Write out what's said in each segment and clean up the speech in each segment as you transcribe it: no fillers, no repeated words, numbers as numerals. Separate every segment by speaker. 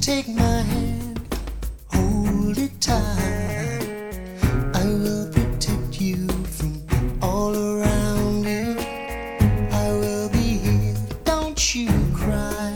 Speaker 1: Take my hand, hold it tight. I will protect you from all around you. I will be here, don't you cry.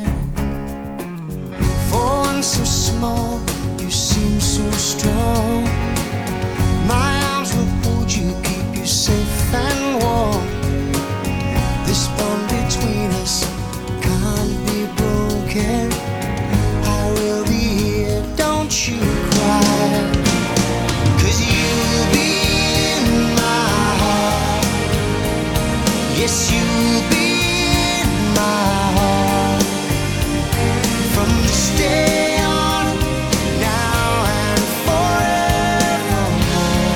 Speaker 1: For one so small, you seem so strong. My arms will hold you, keep you safe and warm. This bond between us can't be broken. I will be here, don't you cry. 'Cause you'll be in my heart. Yes, you'll be in my heart. From this day on, now and forevermore.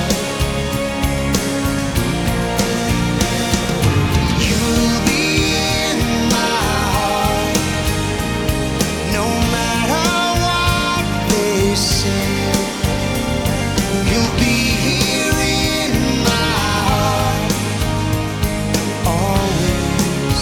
Speaker 1: You'll be in my heart. No matter what they say, you'll be here in my heart always.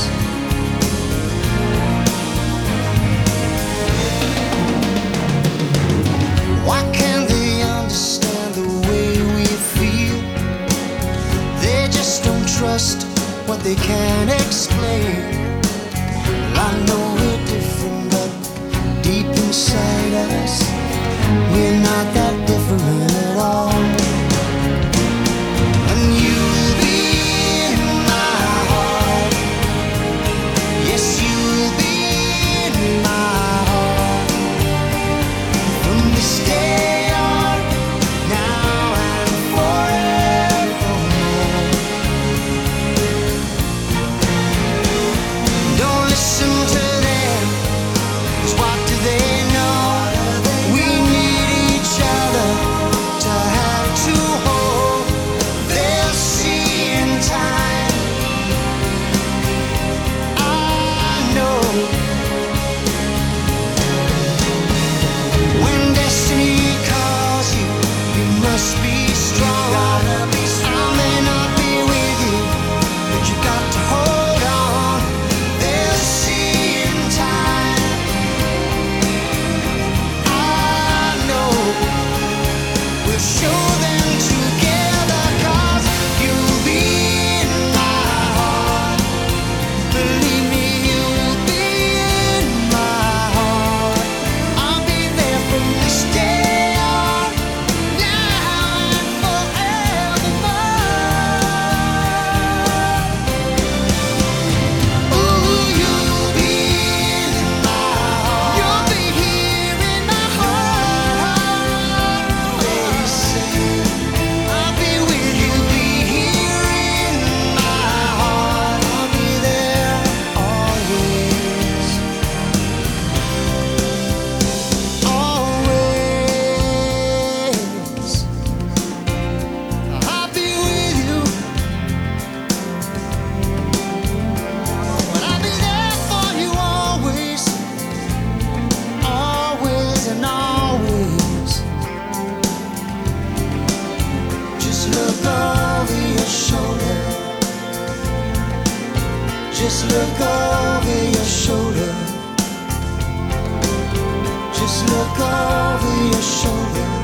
Speaker 1: Why can't they understand the way we feel? They just don't trust what they can't explain. I know we're different, but deep inside us, we're not that different at all. And you'll be in my heart. Yes, you'll be in my heart. From this day on, now and forevermore. Don't listen to them, 'cause what do they know? We need each other to have to hold. They'll see in time. I know when destiny calls you, you must be strong. I may not be with you, but you got to hold on. They'll see in time. I know we'll show them together, 'cause you'll be in my heart. Believe me, you'll be in my heart. I'll be there from this day on, now and forevermore. Ooh, you'll be in my heart. You'll be here in my heart. They say I'll be with you, be here in my heart. I'll be there always, always. I'll be with you, but I'll be there for you always, always and always. Just look over your shoulder. Just look over your shoulder. Just look over your shoulder.